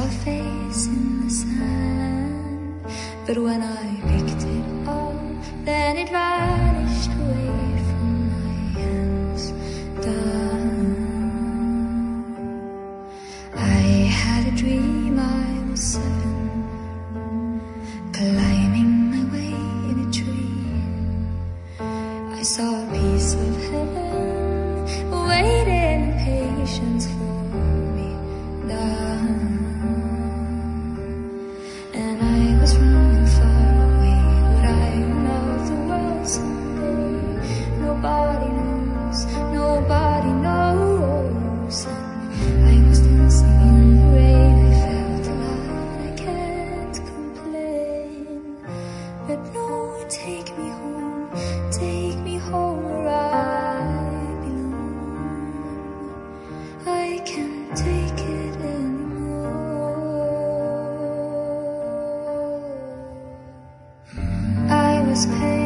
face in the sand, but when I picked it up, then it vanished away from my hands down. I had a dream I was 7, climbing my way in a tree. I saw a piece of heaven waiting in patience for me down. And I was running far away. Would I know the world someday? Nobody knows, nobody knows. And I was dancing in the rain. I felt alive, I can't complain. But no, take me home where I belong. I can't take it anymore. I was paid